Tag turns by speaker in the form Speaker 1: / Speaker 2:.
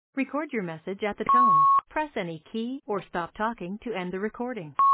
Speaker 1: Record your message at the tone. Press any key or stop talking to end the recording.